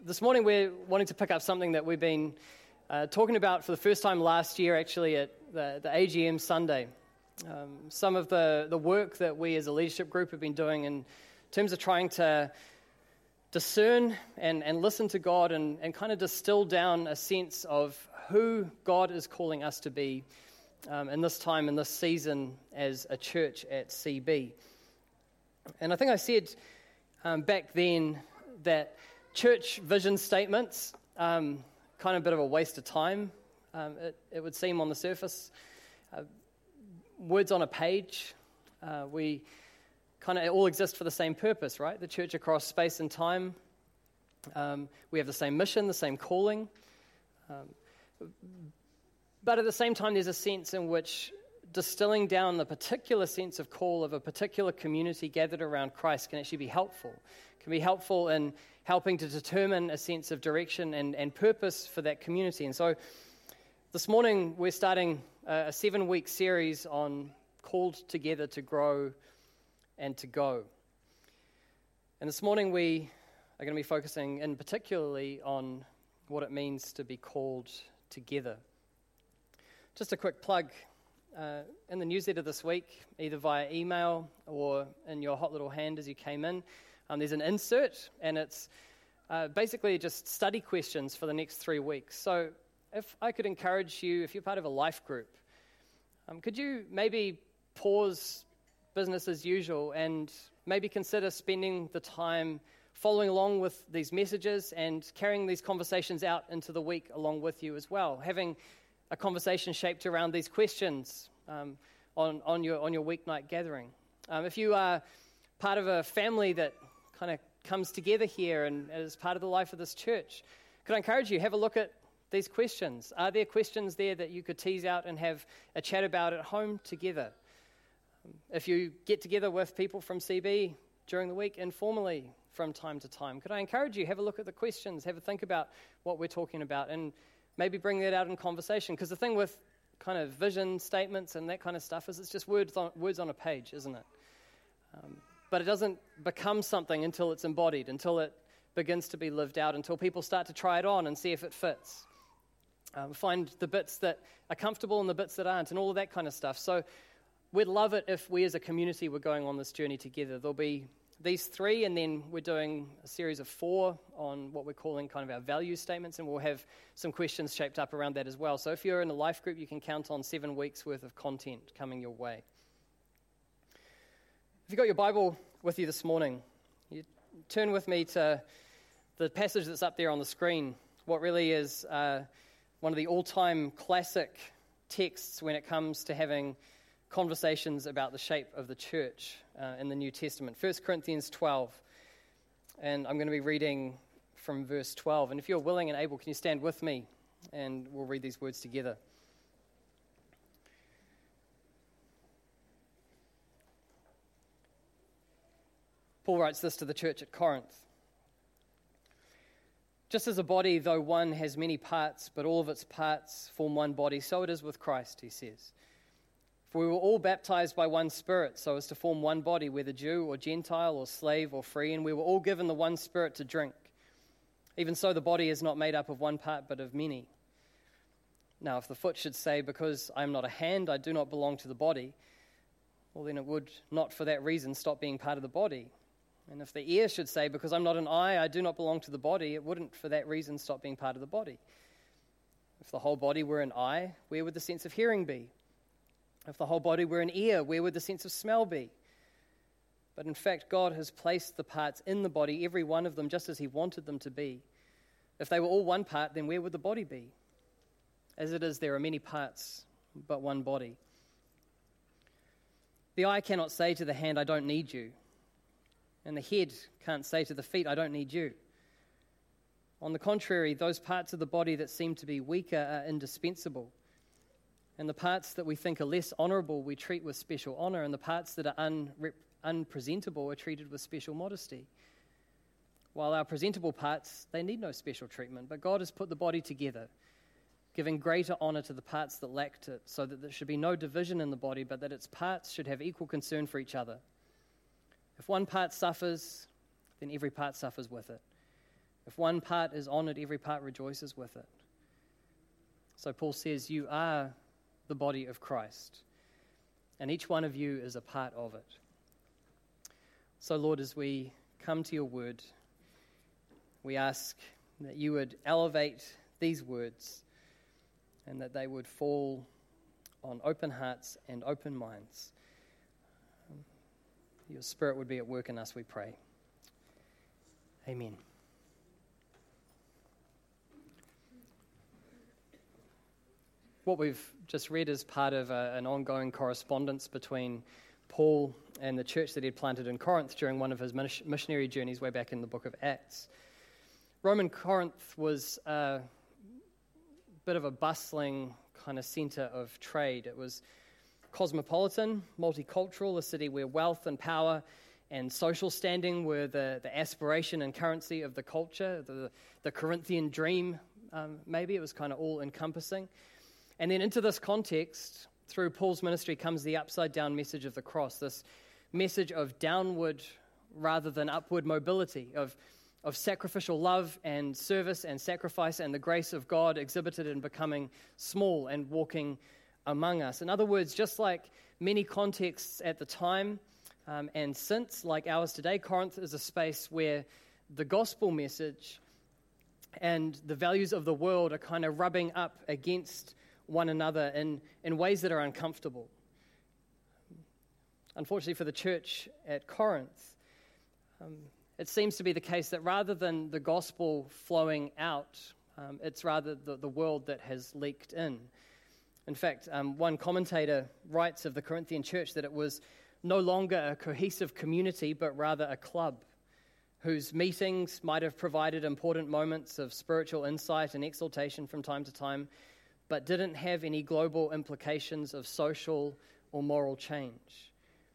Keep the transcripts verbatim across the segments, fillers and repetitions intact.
This morning we're wanting to pick up something that we've been uh, talking about for the first time last year, actually, at the, the A G M Sunday. Um, some of the, the work that we as a leadership group have been doing in terms of trying to discern and, and listen to God and, and kind of distill down a sense of who God is calling us to be um, in this time, in this season as a church at C B. And I think I said um, back then that church vision statements, um, kind of a bit of a waste of time, um, it, it would seem on the surface. Uh, words on a page, uh, we kind of all exist for the same purpose, right? The church across space and time. Um, we have the same mission, the same calling. Um, but at the same time, there's a sense in which distilling down the particular sense of call of a particular community gathered around Christ can actually be helpful. Can be helpful in helping to determine a sense of direction and, and purpose for that community. And so this morning we're starting a, a seven-week series on called together to grow and to go. And this morning we are going to be focusing in particularly on what it means to be called together. Just a quick plug. Uh, in the newsletter this week, either via email or in your hot little hand as you came in, um, there's an insert, and it's uh, basically just study questions for the next three weeks. So if I could encourage you, if you're part of a life group, um, could you maybe pause business as usual and maybe consider spending the time following along with these messages and carrying these conversations out into the week along with you as well, having a conversation shaped around these questions um, on, on your on your weeknight gathering. Um, if you are part of a family that kind of comes together here and is part of the life of this church, could I encourage you, have a look at these questions. Are there questions there that you could tease out and have a chat about at home together? Um, if you get together with people from C B during the week informally from time to time, could I encourage you, have a look at the questions, have a think about what we're talking about, and maybe bring that out in conversation, because the thing with kind of vision statements and that kind of stuff is it's just words on, words on a page, isn't it? Um, but it doesn't become something until it's embodied, until it begins to be lived out, until people start to try it on and see if it fits. Um, find the bits that are comfortable and the bits that aren't, and all of that kind of stuff. So we'd love it if we as a community were going on this journey together. There'll be these three, and then we're doing a series of four on what we're calling kind of our value statements, and we'll have some questions shaped up around that as well. So if you're in a life group, you can count on seven weeks worth of content coming your way. If you've got your Bible with you this morning, you turn with me to the passage that's up there on the screen, what really is uh, one of the all-time classic texts when it comes to having conversations about the shape of the church uh, in the New Testament. First Corinthians twelve, and I'm going to be reading from verse twelve. And if you're willing and able, can you stand with me and we'll read these words together. Paul writes this to the church at Corinth. Just as a body, though one has many parts, but all of its parts form one body, so it is with Christ, he says. For we were all baptized by one Spirit, so as to form one body, whether Jew or Gentile or slave or free, and we were all given the one Spirit to drink. Even so, the body is not made up of one part, but of many. Now, if the foot should say, because I am not a hand, I do not belong to the body, well, then it would not for that reason stop being part of the body. And if the ear should say, because I'm not an eye, I do not belong to the body, it wouldn't for that reason stop being part of the body. If the whole body were an eye, where would the sense of hearing be? If the whole body were an ear, where would the sense of smell be? But in fact, God has placed the parts in the body, every one of them, just as he wanted them to be. If they were all one part, then where would the body be? As it is, there are many parts, but one body. The eye cannot say to the hand, I don't need you. And the head can't say to the feet, I don't need you. On the contrary, those parts of the body that seem to be weaker are indispensable. And the parts that we think are less honourable we treat with special honour, and the parts that are unrep- unpresentable are treated with special modesty. While our presentable parts, they need no special treatment, but God has put the body together, giving greater honour to the parts that lacked it, so that there should be no division in the body, but that its parts should have equal concern for each other. If one part suffers, then every part suffers with it. If one part is honored, every part rejoices with it. So Paul says, you are the body of Christ, and each one of you is a part of it. So Lord, as we come to your word, we ask that you would elevate these words and that they would fall on open hearts and open minds. Your Spirit would be at work in us, we pray. Amen. What we've just read is part of a, an ongoing correspondence between Paul and the church that he had planted in Corinth during one of his missionary journeys way back in the book of Acts. Roman Corinth was a bit of a bustling kind of center of trade. It was cosmopolitan, multicultural, a city where wealth and power and social standing were the, the aspiration and currency of the culture, the, the Corinthian dream, um, maybe. It was kind of all-encompassing. And then into this context, through Paul's ministry, comes the upside-down message of the cross, this message of downward rather than upward mobility, of, of sacrificial love and service and sacrifice and the grace of God exhibited in becoming small and walking among us. In other words, just like many contexts at the time um, and since, like ours today, Corinth is a space where the gospel message and the values of the world are kind of rubbing up against one another in, in ways that are uncomfortable. Unfortunately for the church at Corinth, um, it seems to be the case that rather than the gospel flowing out, um, it's rather the, the world that has leaked in. In fact, um, one commentator writes of the Corinthian church that it was no longer a cohesive community, but rather a club whose meetings might have provided important moments of spiritual insight and exaltation from time to time, but didn't have any global implications of social or moral change.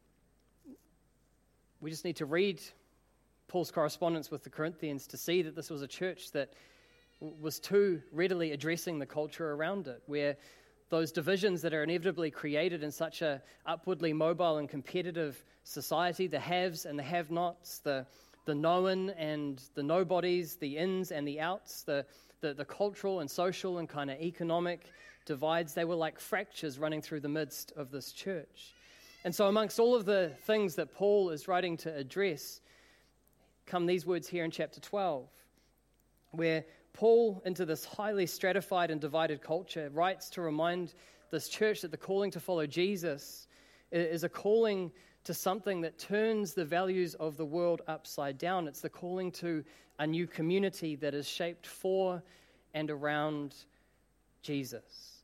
We just need to read Paul's correspondence with the Corinthians to see that this was a church that was too readily addressing the culture around it, where those divisions that are inevitably created in such a upwardly mobile and competitive society, the haves and the have-nots, the, the known and the nobodies, the ins and the outs, the, the, the cultural and social and kind of economic divides, they were like fractures running through the midst of this church. And so amongst all of the things that Paul is writing to address, come these words here in chapter twelve, where Paul, into this highly stratified and divided culture, writes to remind this church that the calling to follow Jesus is a calling to something that turns the values of the world upside down. It's the calling to a new community that is shaped for and around Jesus.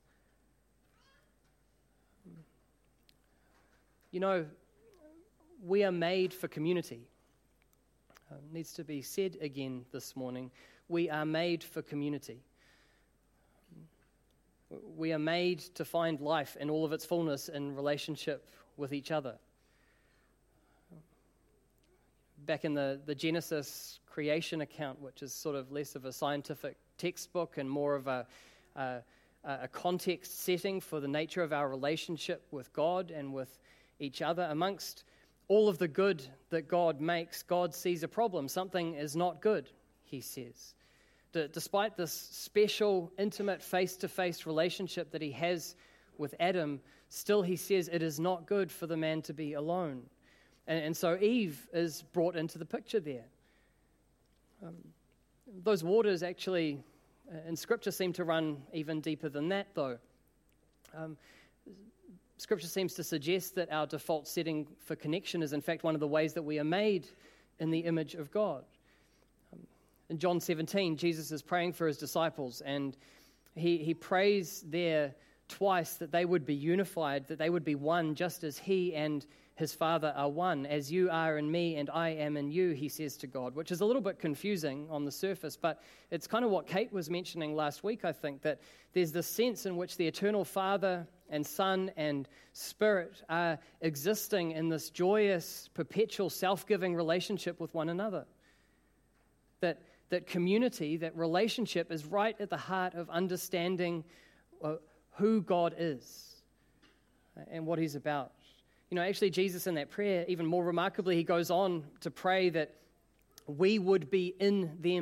You know, we are made for community. Uh, needs to be said again this morning. We are made for community. We are made to find life in all of its fullness in relationship with each other. Back in the, the Genesis creation account, which is sort of less of a scientific textbook and more of a, a, a context setting for the nature of our relationship with God and with each other, amongst all of the good that God makes, God sees a problem. Something is not good, he says. D- despite this special, intimate, face-to-face relationship that he has with Adam, still he says it is not good for the man to be alone. And, and so Eve is brought into the picture there. Um, those waters actually, uh, in Scripture, seem to run even deeper than that, though. Um, Scripture seems to suggest that our default setting for connection is, in fact, one of the ways that we are made in the image of God. Um, in John seventeen, Jesus is praying for his disciples, and he, he prays there twice that they would be unified, that they would be one, just as he and his Father are one. As you are in me and I am in you, he says to God, which is a little bit confusing on the surface, but it's kind of what Kate was mentioning last week, I think, that there's this sense in which the eternal Father and Son and Spirit are existing in this joyous, perpetual, self-giving relationship with one another. That, that community, that relationship is right at the heart of understanding uh, who God is and what he's about. You know, actually, Jesus in that prayer, even more remarkably, he goes on to pray that we would be in them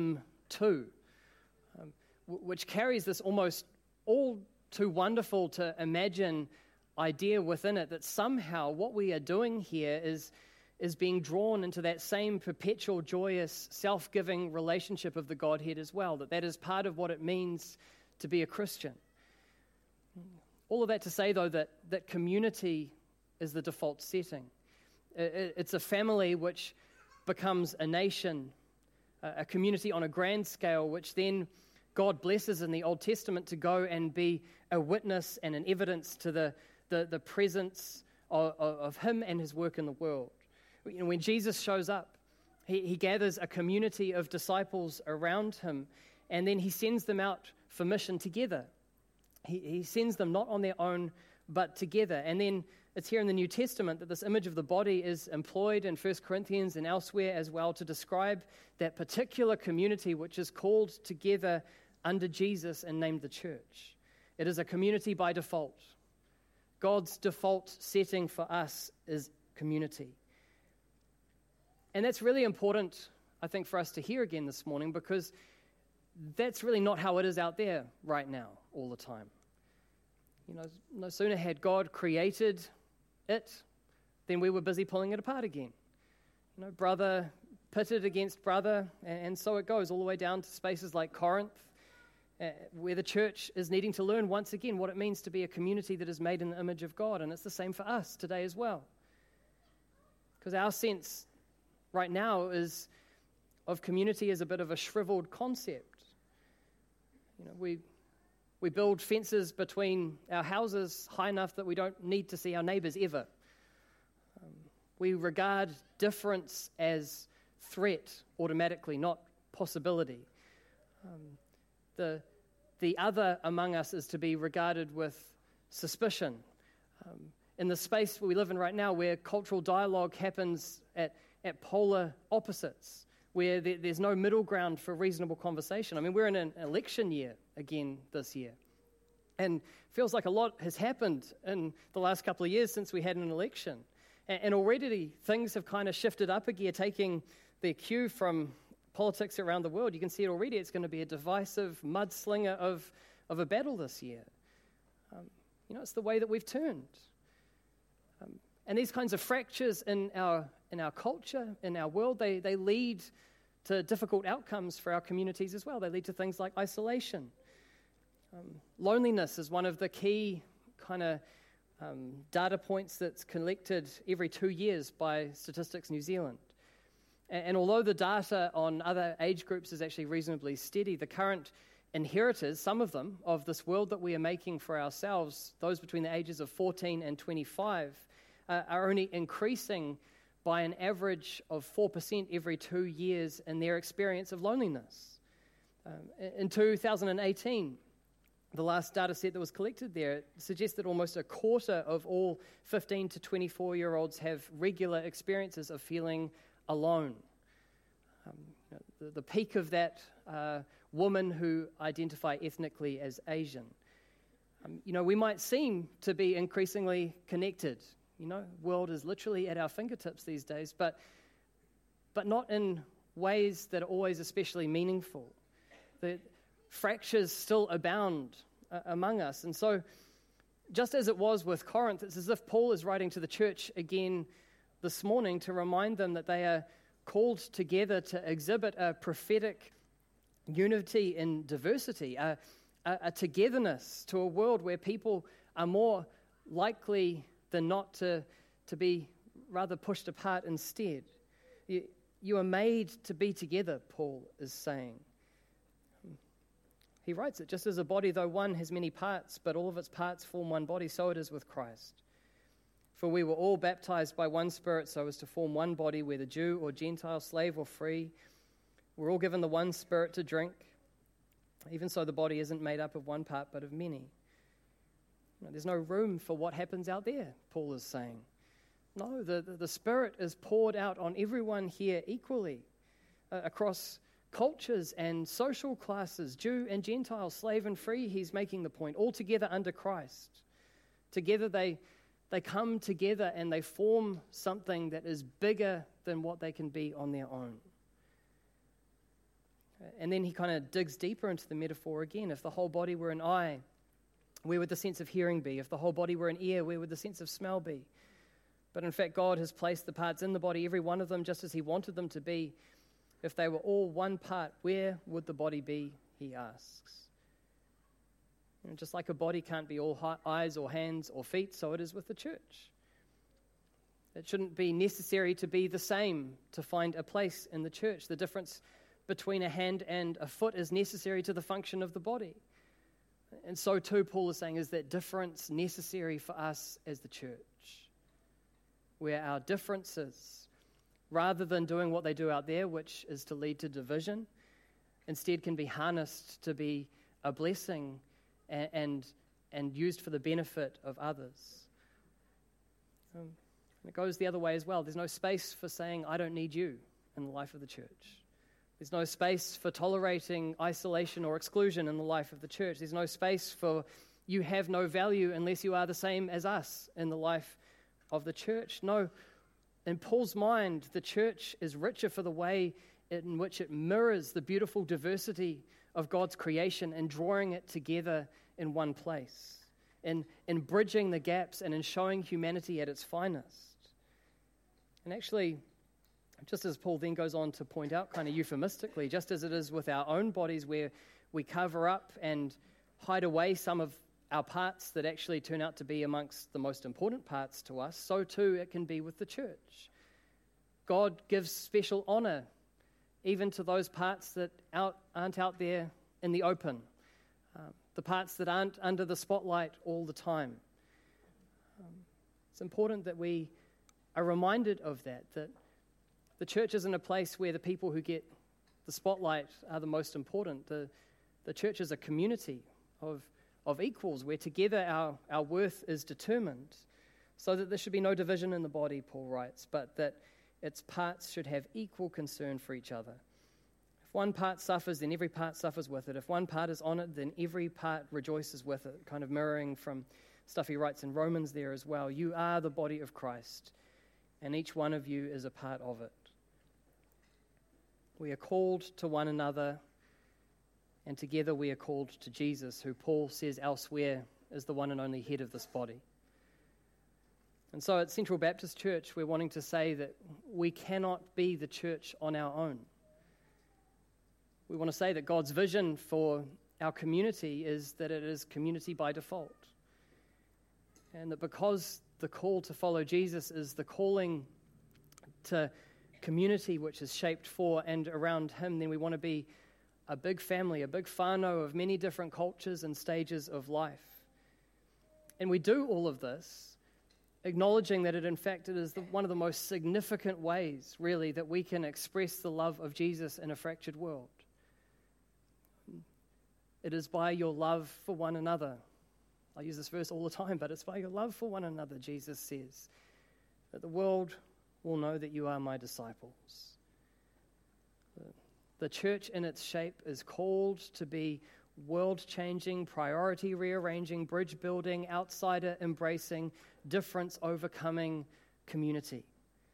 two, um, w- which carries this almost all too wonderful to imagine idea within it that somehow what we are doing here is, is being drawn into that same perpetual, joyous, self-giving relationship of the Godhead as well, that that is part of what it means to be a Christian. All of that to say, though, that, that community is the default setting. It, it's a family which becomes a nation, a, a community on a grand scale, which then God blesses in the Old Testament to go and be a witness and an evidence to the, the, the presence of, of, of Him and His work in the world. You know, when Jesus shows up, he, he gathers a community of disciples around Him, and then He sends them out for mission together. He, he sends them not on their own, but together. And then it's here in the New Testament that this image of the body is employed in First Corinthians and elsewhere as well to describe that particular community which is called together under Jesus and named the church. It is a community by default. God's default setting for us is community. And that's really important, I think, for us to hear again this morning, because that's really not how it is out there right now all the time. You know, no sooner had God created it than we were busy pulling it apart again. You know, brother pitted against brother, and so it goes all the way down to spaces like Corinth, uh, where the church is needing to learn once again what it means to be a community that is made in the image of God. And it's the same for us today as well. Because our sense right now is of community as a bit of a shriveled concept. You know, we we build fences between our houses high enough that we don't need to see our neighbors ever. Um, we regard difference as threat automatically, not possibility. Um, the the other among us is to be regarded with suspicion. Um, in the space we live in right now, where cultural dialogue happens at, at polar opposites, where there, there's no middle ground for reasonable conversation. I mean, we're in an election year again this year. And feels like a lot has happened in the last couple of years since we had an election. And, and already things have kind of shifted up a gear, taking their cue from politics around the world. You can see it already. It's going to be a divisive mudslinger of, of a battle this year. Um, you know, it's the way that we've turned. Um, and these kinds of fractures in our in our culture, in our world, they, they lead to difficult outcomes for our communities as well. They lead to things like isolation. Um, loneliness is one of the key kind of um, data points that's collected every two years by Statistics New Zealand. And, and although the data on other age groups is actually reasonably steady, the current inheritors, some of them, of this world that we are making for ourselves, those between the ages of fourteen and twenty-five, uh, are only increasing by an average of four percent every two years in their experience of loneliness. Um, in two thousand eighteen, the last data set that was collected there suggests that almost a quarter of all fifteen to twenty-four-year-olds have regular experiences of feeling alone. Um, you know, the, the peak of that, uh, women who identify ethnically as Asian. Um, you know, we might seem to be increasingly connected. You know, world is literally at our fingertips these days, but but not in ways that are always especially meaningful. The fractures still abound uh, among us. And so, just as it was with Corinth, it's as if Paul is writing to the church again this morning to remind them that they are called together to exhibit a prophetic unity in diversity, a, a, a togetherness to a world where people are more likely than not to, to be rather pushed apart instead. You, you are made to be together, Paul is saying. He writes it, just as a body, though one has many parts, but all of its parts form one body, so it is with Christ. For we were all baptized by one Spirit so as to form one body, whether Jew or Gentile, slave or free. We're all given the one Spirit to drink. Even so, the body isn't made up of one part, but of many. You know, there's no room for what happens out there, Paul is saying. No, the, the, the Spirit is poured out on everyone here equally, uh, across cultures and social classes, Jew and Gentile, slave and free, he's making the point, all together under Christ. Together they, they come together and they form something that is bigger than what they can be on their own. And then he kind of digs deeper into the metaphor again. If the whole body were an eye, where would the sense of hearing be? If the whole body were an ear, where would the sense of smell be? But in fact, God has placed the parts in the body, every one of them, just as he wanted them to be. If they were all one part, where would the body be, he asks. And just like a body can't be all eyes or hands or feet, so it is with the church. It shouldn't be necessary to be the same to find a place in the church. The difference between a hand and a foot is necessary to the function of the body. And so too, Paul is saying, is that difference necessary for us as the church, where our differences, rather than doing what they do out there, which is to lead to division, instead can be harnessed to be a blessing and and, and used for the benefit of others. Um, and it goes the other way as well. There's no space for saying, I don't need you in the life of the church. There's no space for tolerating isolation or exclusion in the life of the church. There's no space for you have no value unless you are the same as us in the life of the church. No, in Paul's mind, the church is richer for the way in which it mirrors the beautiful diversity of God's creation and drawing it together in one place, in, in bridging the gaps and in showing humanity at its finest. And actually, just as Paul then goes on to point out kind of euphemistically, just as it is with our own bodies where we cover up and hide away some of our parts that actually turn out to be amongst the most important parts to us, so too it can be with the church. God gives special honor even to those parts that out, aren't out there in the open, um, the parts that aren't under the spotlight all the time. Um, it's important that we are reminded of that, that the church isn't a place where the people who get the spotlight are the most important. The, the church is a community of, of equals where together our, our worth is determined, so that there should be no division in the body, Paul writes, but that its parts should have equal concern for each other. If one part suffers, then every part suffers with it. If one part is honored, then every part rejoices with it, kind of mirroring from stuff he writes in Romans there as well. You are the body of Christ, and each one of you is a part of it. We are called to one another, and together we are called to Jesus, who Paul says elsewhere is the one and only head of this body. And so at Central Baptist Church, we're wanting to say that we cannot be the church on our own. We want to say that God's vision for our community is that it is community by default. And that because the call to follow Jesus is the calling to community which is shaped for and around him, then we want to be a big family, a big whānau of many different cultures and stages of life. And we do all of this acknowledging that it, in fact, it is the, one of the most significant ways, really, that we can express the love of Jesus in a fractured world. It is by your love for one another. I use this verse all the time, but it's by your love for one another, Jesus says, that the world will know that you are my disciples. The church in its shape is called to be world-changing, priority-rearranging, bridge-building, outsider-embracing, difference-overcoming community.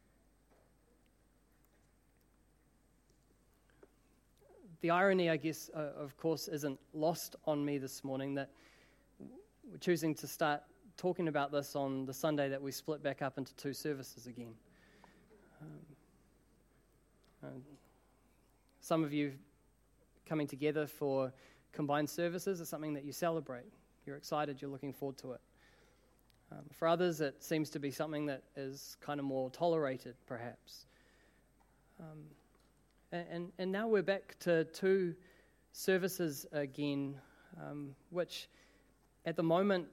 The irony, I guess, uh, of course, isn't lost on me this morning that we're choosing to start talking about this on the Sunday that we split back up into two services again. Um, uh, some of you coming together for combined services is something that you celebrate. You're excited, you're looking forward to it. Um, for others, it seems to be something that is kind of more tolerated, perhaps. Um, and, and, and now we're back to two services again, um, which at the moment,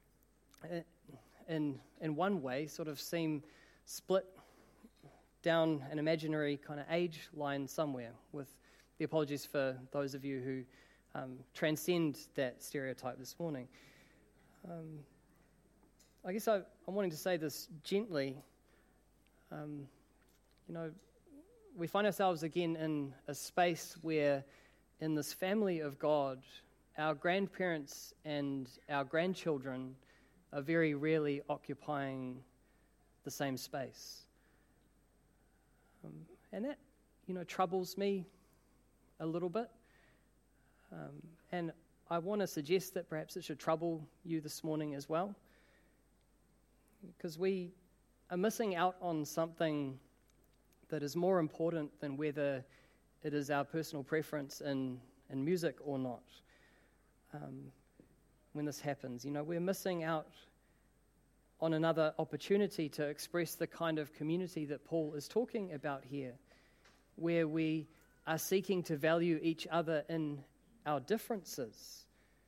in in one way, sort of seem split down an imaginary kind of age line somewhere, with the apologies for those of you who um, transcend that stereotype this morning. Um, I guess I, I'm wanting to say this gently. Um, you know, we find ourselves again in a space where, in this family of God, our grandparents and our grandchildren are very rarely occupying the same space. Um, and that, you know, troubles me a little bit. Um, and I want to suggest that perhaps it should trouble you this morning as well, because we are missing out on something that is more important than whether it is our personal preference in, in music or not. Um, when this happens, you know, we're missing out on another opportunity to express the kind of community that Paul is talking about here, where we are seeking to value each other in our differences,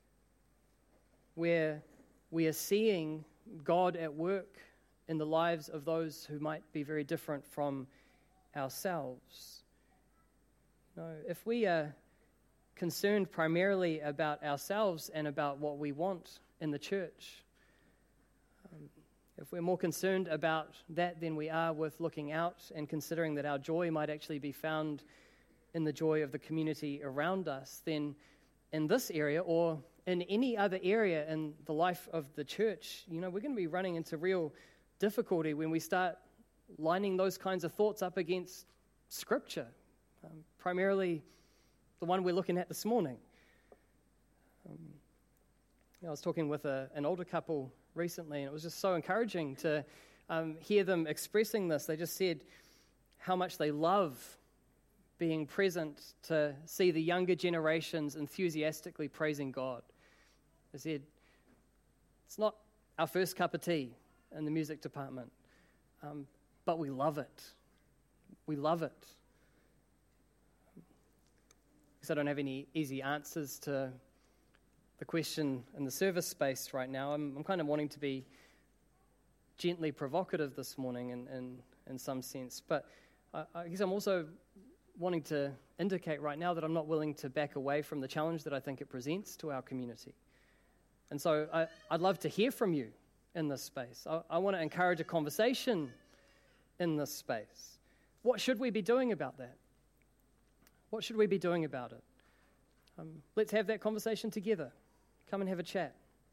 where we are seeing God at work in the lives of those who might be very different from ourselves. You know, if we are concerned primarily about ourselves and about what we want in the church, um, if we're more concerned about that than we are with looking out and considering that our joy might actually be found in the joy of the community around us, then in this area or in any other area in the life of the church, you know, we're going to be running into real difficulty when we start lining those kinds of thoughts up against Scripture, um, primarily the one we're looking at this morning. Um, you know, I was talking with a, an older couple recently, and it was just so encouraging to um, hear them expressing this. They just said how much they love being present to see the younger generations enthusiastically praising God. They said, it's not our first cup of tea in the music department, um, but we love it. We love it. Because I don't have any easy answers to the question in the service space right now. I'm, I'm kind of wanting to be gently provocative this morning in, in, in some sense, but I, I guess I'm also wanting to indicate right now that I'm not willing to back away from the challenge that I think it presents to our community. And so I, I'd love to hear from you in this space. I, I want to encourage a conversation in this space. What should we be doing about that? What should we be doing about it? Um, let's have that conversation together. Come and have a chat.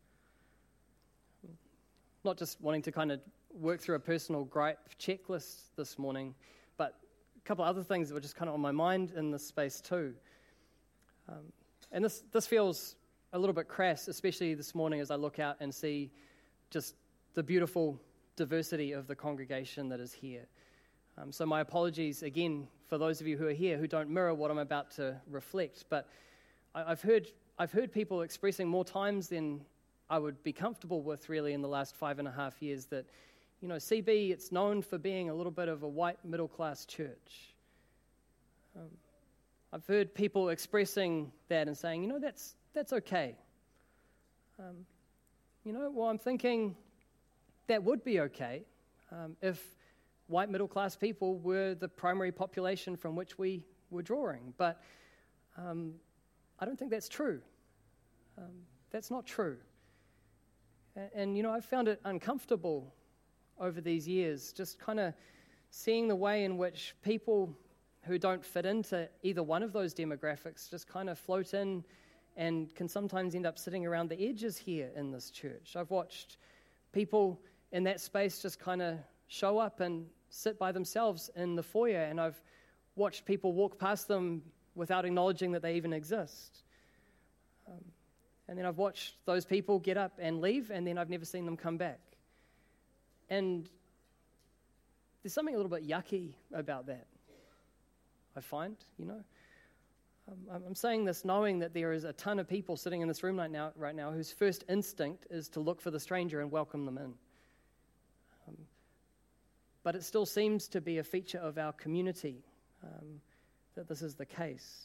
Not just wanting to kind of work through a personal gripe checklist this morning, but a couple of other things that were just kind of on my mind in this space too. Um, and this, this feels a little bit crass, especially this morning as I look out and see just the beautiful diversity of the congregation that is here. Um, so my apologies again for those of you who are here who don't mirror what I'm about to reflect, but I, I've heard I've heard people expressing more times than I would be comfortable with really in the last five and a half years that, you know, C B, it's known for being a little bit of a white middle-class church. Um, I've heard people expressing that and saying, you know, that's that's okay. Um, you know, well, I'm thinking that would be okay um, if white middle-class people were the primary population from which we were drawing. But um, I don't think that's true. Um, that's not true. And, and, you know, I've found it uncomfortable over these years, just kind of seeing the way in which people who don't fit into either one of those demographics just kind of float in and can sometimes end up sitting around the edges here in this church. I've watched people in that space just kind of show up and sit by themselves in the foyer, and I've watched people walk past them without acknowledging that they even exist. Um, and then I've watched those people get up and leave, and then I've never seen them come back. And there's something a little bit yucky about that, I find, you know. Um, I'm saying this knowing that there is a ton of people sitting in this room right now, right now whose first instinct is to look for the stranger and welcome them in. Um, but it still seems to be a feature of our community um, that this is the case.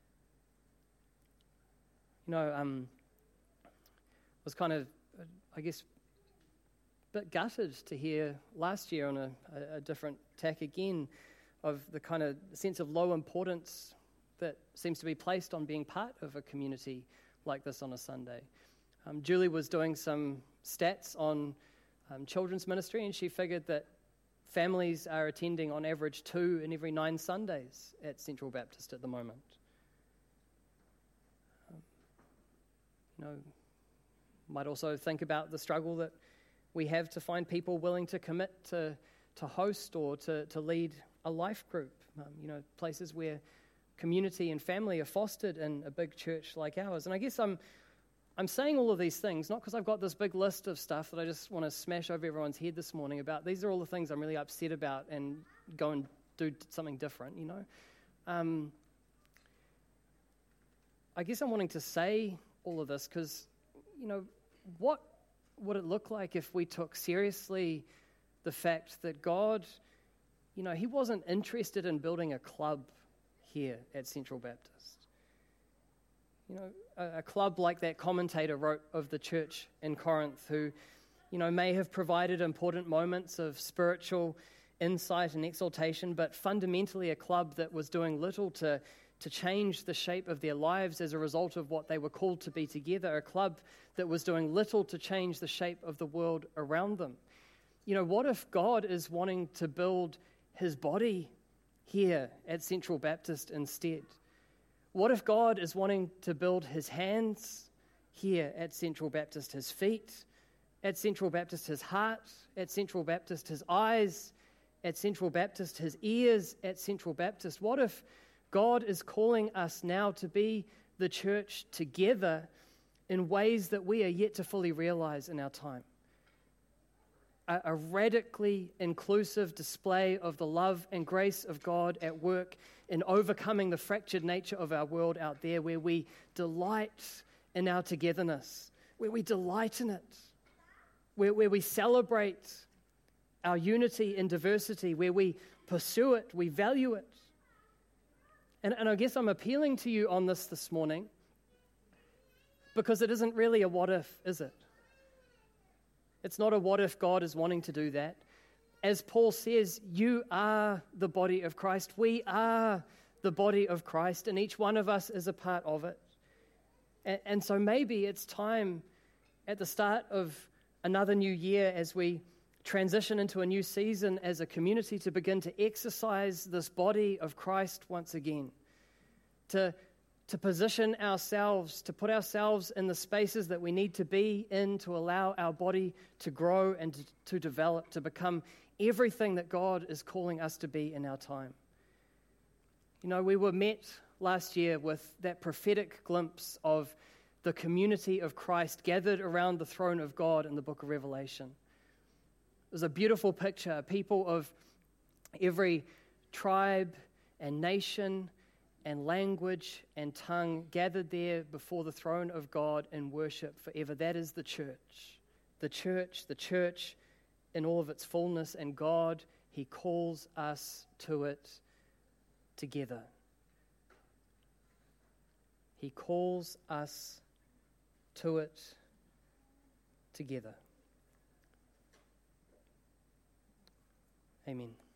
You know, um, I was kind of, uh, I guess, a bit gutted to hear last year on a, a, a different tack again of the kind of sense of low importance that seems to be placed on being part of a community like this on a Sunday. Um, Julie was doing some stats on um, children's ministry, and she figured that families are attending on average two in every nine Sundays at Central Baptist at the moment. Um, you know, might also think about the struggle that we have to find people willing to commit to, to host or to, to lead a life group, um, you know, places where community and family are fostered in a big church like ours. And I guess I'm I'm saying all of these things, not because I've got this big list of stuff that I just want to smash over everyone's head this morning about. These are all the things I'm really upset about and go and do something different, you know. Um, I guess I'm wanting to say all of this because, you know, what would it look like if we took seriously the fact that God, you know, he wasn't interested in building a club here at Central Baptist. You know, a, a club like that commentator wrote of the church in Corinth who, you know, may have provided important moments of spiritual insight and exaltation, but fundamentally a club that was doing little to, to change the shape of their lives as a result of what they were called to be together, a club that was doing little to change the shape of the world around them. You know, what if God is wanting to build his body here at Central Baptist instead? What if God is wanting to build his hands here at Central Baptist, his feet, at Central Baptist, his heart, at Central Baptist, his eyes, at Central Baptist, his ears, at Central Baptist? What if God is calling us now to be the church together in ways that we are yet to fully realize in our time? A, a radically inclusive display of the love and grace of God at work in overcoming the fractured nature of our world out there, where we delight in our togetherness, where we delight in it, where, where we celebrate our unity in diversity, where we pursue it, we value it. And, and I guess I'm appealing to you on this this morning because it isn't really a what if, is it? It's not a what if God is wanting to do that. As Paul says, you are the body of Christ. We are the body of Christ, and each one of us is a part of it. And, and so maybe it's time at the start of another new year, as we transition into a new season as a community, to begin to exercise this body of Christ once again, to to position ourselves, to put ourselves in the spaces that we need to be in to allow our body to grow and to, to develop, to become everything that God is calling us to be in our time. You know, we were met last year with that prophetic glimpse of the community of Christ gathered around the throne of God in the book of Revelation. It was a beautiful picture, people of every tribe and nation and language and tongue gathered there before the throne of God in worship forever. That is the church. The church, the church in all of its fullness, and God, he calls us to it together. He calls us to it together. Amen.